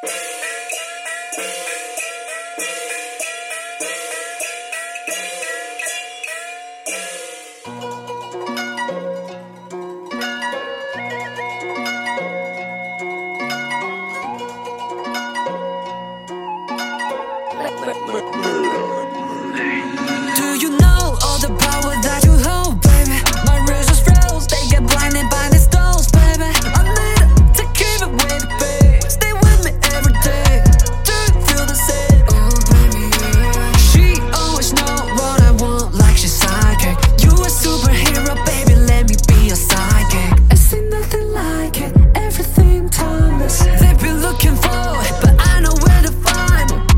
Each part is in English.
Do you know all the power that you hold, baby? My razors froze, they get blinded by the stones, baby. I need it to keep it with me, babe. Stay with me every day. Do you feel the same? Oh, baby, yeah. She always know what I want, like she's psychic. You a superhero, baby, let me be your sidekick. I see nothing like it, everything timeless. They've been looking for it, but I know where to find it.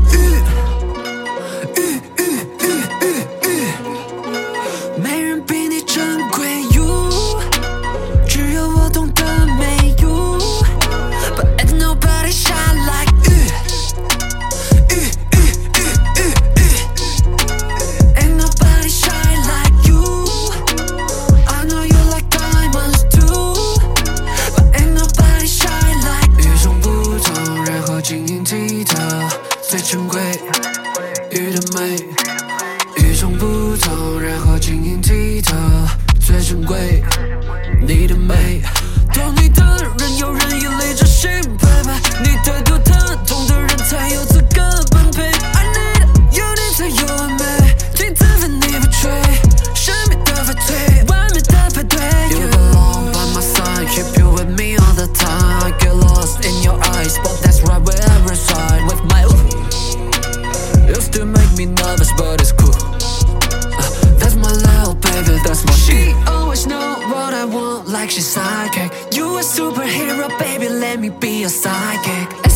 最珍贵，雨的美，与众不同，然后晶莹剔透。最珍贵，你的美，懂你的人有人以泪之心 ，baby， 你对独特懂的人才有资格般配。I need it， 有你才有完美，镜子分你不吹，神秘的派对，完美的派对。You belong by my side, keep you with me all the time. I get lost in your eyes, but that's right where I reside with my. You still make me nervous, but it's cool. That's my little baby, that's my she always know what I want, like she's psychic. You a superhero, baby, let me be your sidekick.